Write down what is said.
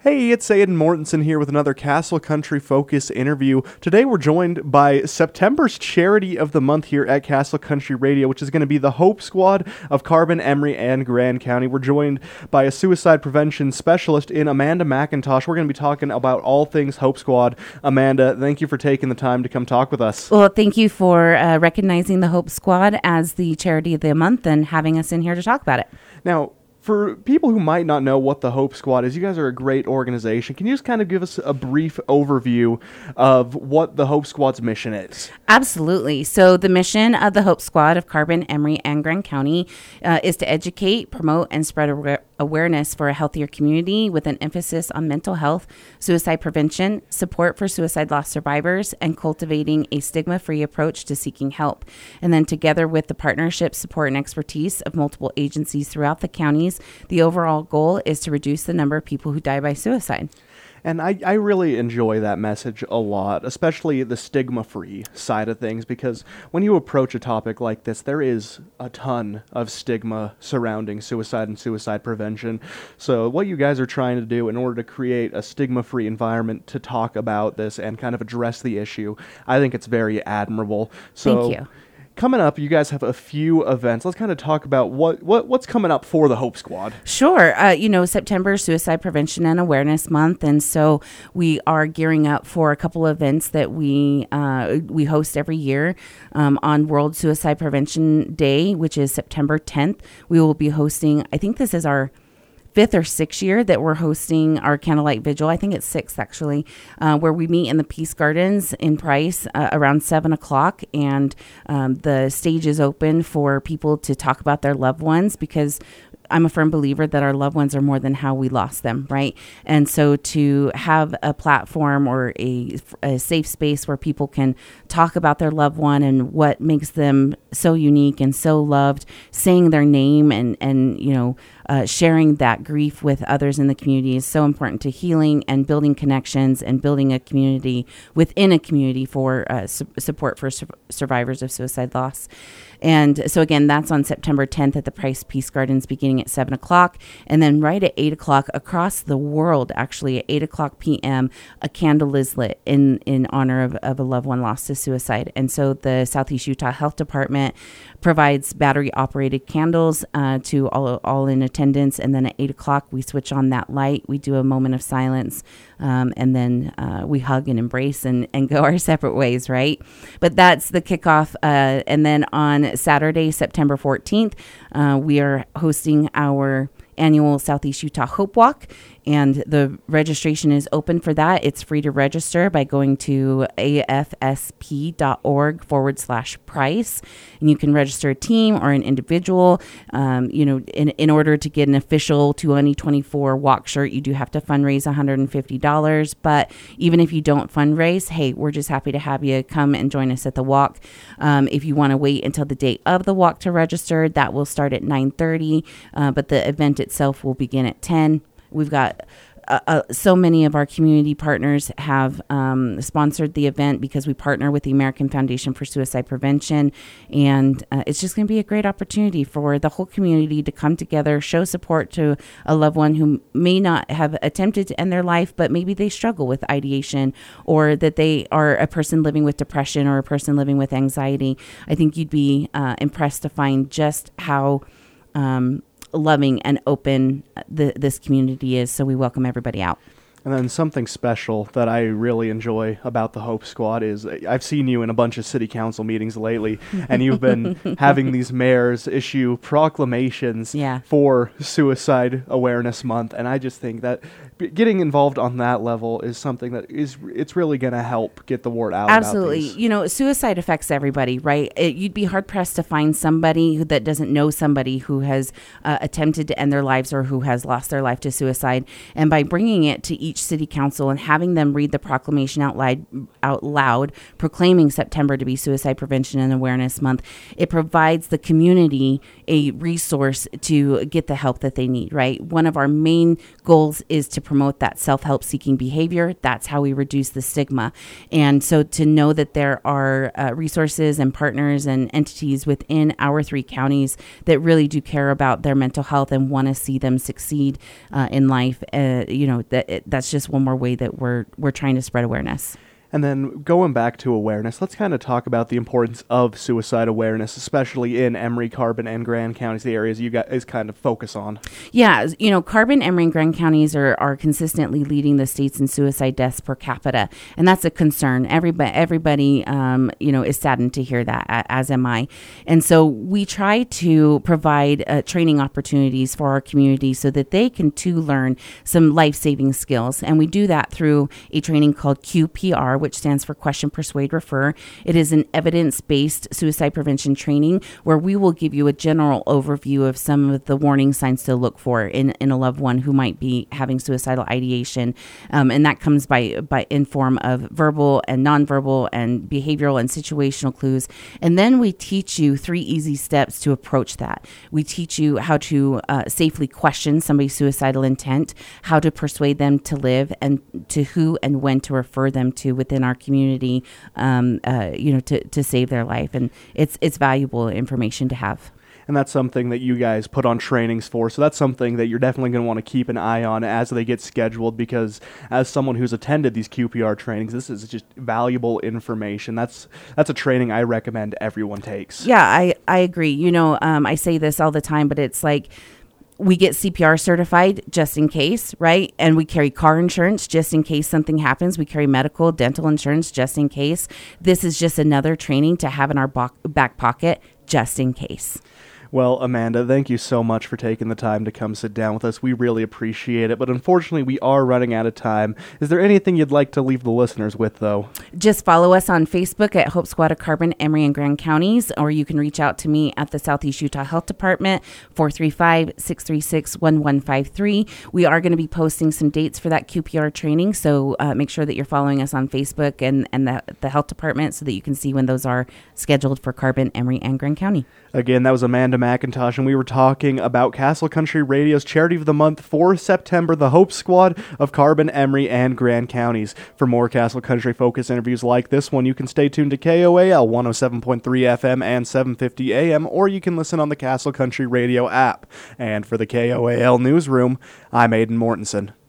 Hey, it's Aidan Mortensen here with another Castle Country Focus interview. Today we're joined by September's Charity of the Month here at Castle Country Radio, which is going to be the Hope Squad of Carbon, Emery, and Grand County. We're joined by a suicide prevention specialist in Amanda McIntosh. We're going to be talking about all things Hope Squad. Amanda, thank you for taking the time to come talk with us. Well, thank you for recognizing the Hope Squad as the Charity of the Month and having us in here to talk about it. Now, for people who might not know what the Hope Squad is, you guys are a great organization. Can you just kind of give us a brief overview of what the Hope Squad's mission is? Absolutely. So the mission of the Hope Squad of Carbon, Emery, and Grand County is to educate, promote, and spread awareness for a healthier community with an emphasis on mental health, suicide prevention, support for suicide loss survivors, and cultivating a stigma-free approach to seeking help. And then together with the partnership, support, and expertise of multiple agencies throughout the counties, the overall goal is to reduce the number of people who die by suicide. And I really enjoy that message a lot, especially the stigma-free side of things, because when you approach a topic like this, there is a ton of stigma surrounding suicide and suicide prevention. So what you guys are trying to do in order to create a stigma-free environment to talk about this and kind of address the issue, I think it's very admirable. So, thank you. Coming up, you guys have a few events. Let's kind of talk about what's coming up for the Hope Squad. Sure. September is Suicide Prevention and Awareness Month, and so we are gearing up for a couple of events that we host every year. On World Suicide Prevention Day, which is September 10th, we will be hosting, I think this is our 5th or 6th year that we're hosting our candlelight vigil. I think it's 6th actually, where we meet in the Peace Gardens in Price around 7 o'clock. And the stage is open for people to talk about their loved ones, because I'm a firm believer that our loved ones are more than how we lost them, right? And so to have a platform or a safe space where people can talk about their loved one and what makes them so unique and so loved, saying their name and sharing that grief with others in the community is so important to healing and building connections and building a community within a community for support for survivors of suicide loss. And so again, that's on September 10th at the Price Peace Gardens beginning at 7 o'clock. And then right at 8 o'clock across the world, actually at 8 o'clock p.m., a candle is lit in honor of a loved one lost to suicide. And so the Southeast Utah Health Department provides battery operated candles to all in attendance. And then at 8 o'clock, we switch on that light. We do a moment of silence. And then we hug and embrace and go our separate ways, right? But that's the kickoff. And then on Saturday, September 14th, we are hosting our annual Southeast Utah Hope Walk, and the registration is open for that. It's free to register by going to afsp.org/price, and you can register a team or an individual. In order to get an official 2024 walk shirt, you do have to fundraise $150. But even if you don't fundraise, hey, we're just happy to have you come and join us at the walk. If you want to wait until the date of the walk to register, that will start at 9:30, but the event itself will begin at 10. We've got so many of our community partners have sponsored the event because we partner with the American Foundation for Suicide Prevention. And it's just going to be a great opportunity for the whole community to come together, show support to a loved one who may not have attempted to end their life, but maybe they struggle with ideation, or that they are a person living with depression or a person living with anxiety. I think you'd be impressed to find just how loving and open this community is. So we welcome everybody out. And then something special that I really enjoy about the Hope Squad is I've seen you in a bunch of city council meetings lately, and you've been having these mayors issue proclamations for Suicide Awareness Month. And I just think that getting involved on that level is something that it's really going to help get the word out. Absolutely. About Suicide affects everybody, right? You'd be hard pressed to find somebody that doesn't know somebody who has attempted to end their lives or who has lost their life to suicide. And by bringing it to each each city council and having them read the proclamation out loud, proclaiming September to be Suicide Prevention and Awareness Month, it provides the community a resource to get the help that they need, right? One of our main goals is to promote that self-help seeking behavior. That's how we reduce the stigma. And so to know that there are resources and partners and entities within our 3 counties that really do care about their mental health and want to see them succeed in life, that's just one more way that we're trying to spread awareness. And then going back to awareness, let's kind of talk about the importance of suicide awareness, especially in Emery, Carbon, and Grand counties, the areas you guys kind of focus on. Yeah, Carbon, Emery, and Grand counties are consistently leading the states in suicide deaths per capita, and that's a concern. Everybody, is saddened to hear that, as am I. And so we try to provide training opportunities for our community so that they can too learn some life-saving skills, and we do that through a training called QPR, which stands for Question, Persuade, Refer. It is an evidence-based suicide prevention training where we will give you a general overview of some of the warning signs to look for in a loved one who might be having suicidal ideation. And that comes in form of verbal and nonverbal and behavioral and situational clues. And then we teach you 3 easy steps to approach that. We teach you how to safely question somebody's suicidal intent, how to persuade them to live, and to who and when to refer them to within our community, to save their life. And it's valuable information to have. And that's something that you guys put on trainings for. So that's something that you're definitely going to want to keep an eye on as they get scheduled, because as someone who's attended these QPR trainings, this is just valuable information. That's a training I recommend everyone takes. Yeah, I agree. I say this all the time, but it's like, we get CPR certified just in case, right? And we carry car insurance just in case something happens. We carry medical, dental insurance just in case. This is just another training to have in our back pocket just in case. Well, Amanda, thank you so much for taking the time to come sit down with us. We really appreciate it, but unfortunately, we are running out of time. Is there anything you'd like to leave the listeners with, though? Just follow us on Facebook at Hope Squad of Carbon, Emery, and Grand counties, or you can reach out to me at the Southeast Utah Health Department, 435-636-1153. We are going to be posting some dates for that QPR training, so make sure that you're following us on Facebook and the Health Department so that you can see when those are scheduled for Carbon, Emery, and Grand County. Again, that was Amanda McIntosh, and we were talking about Castle Country Radio's Charity of the Month for September, the Hope Squad of Carbon, Emery, and Grand counties. For more Castle Country focus interviews like this one, you can stay tuned to KOAL 107.3 FM and 750 AM, or you can listen on the Castle Country Radio app. And for the KOAL Newsroom, I'm Aidan Mortensen.